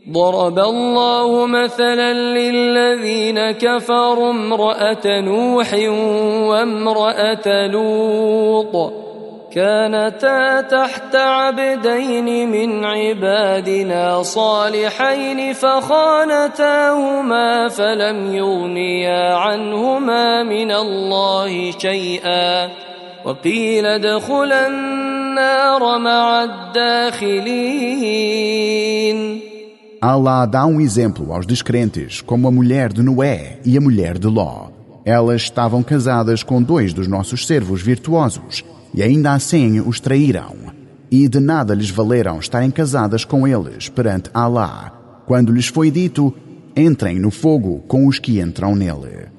ضرب الله مثلا للذين كفروا امرأة نوح وامرأة لوط كانتا تحت عبدين من عبادنا صالحين فخانتاهما فلم يغنيا عنهما من الله شيئا وقيل ادخلا النار مع الداخلين. Allah dá um exemplo aos descrentes como a mulher de Noé e a mulher de Ló. Elas estavam casadas com 2 dos nossos servos virtuosos e ainda assim os traíram. E de nada lhes valeram estarem casadas com eles perante Allah, quando lhes foi dito: entrem no fogo com os que entram nele.